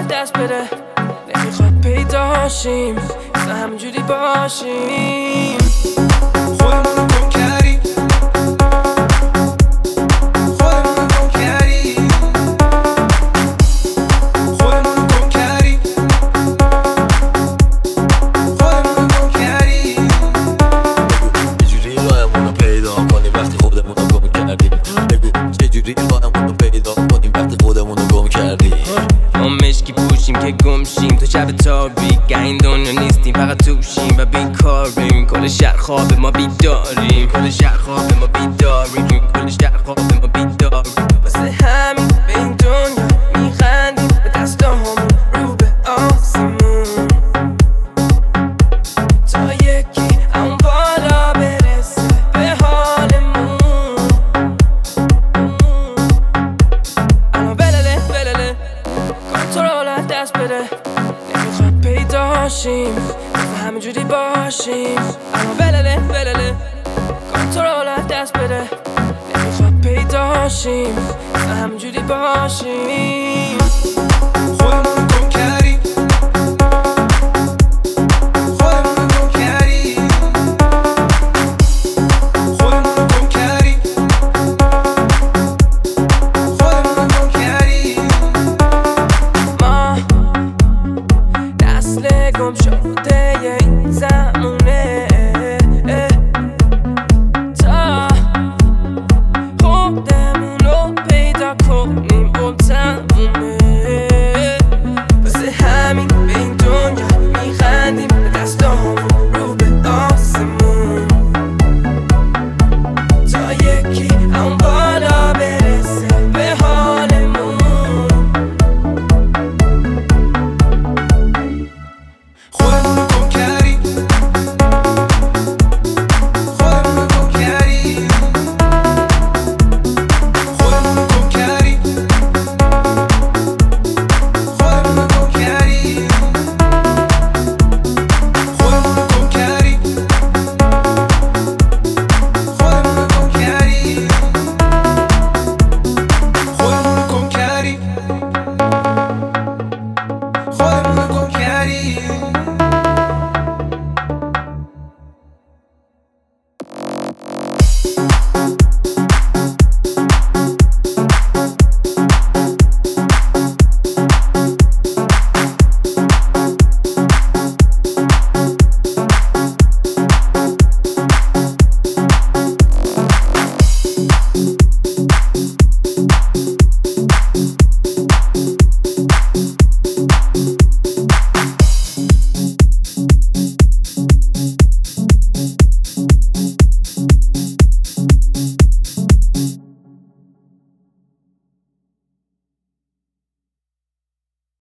دست بده، نمیخواد پیداشیم، مثل همینجوری باشیم. خودمونو گم کردیم، خودمونو گم کردیم، خودمونو گم کردیم، خودمونو گم کردیم. چجوری راهمونو پیدا کنیم وقتی خودمونو گم کردیم؟ بگو چجوری راهمونو پیدا کنیم وقتی خودمونو گم کردیم؟ ما مشکی پوشیم که گمشیم تو شب تاریک، این دنیا نیستیم فقط توشیم و بیکاریم. کل شهر خواب ما بیداریم، کل شهر خواب ما بیداریم، کل شهر خواب ما بیداریم. واسه همین به این دنیا میخندیم، به دستامون رو به آسمون، تا یکی اون بالا برسه به حالمون. اما بلله بلله کنترل از دست بده، نمیخواد پیداشیم، مثل همینجوری باشیم. اما بلله بلله کنترل از دست بده، نمیخواد پیداشیم، مثل همینجوری باشیم.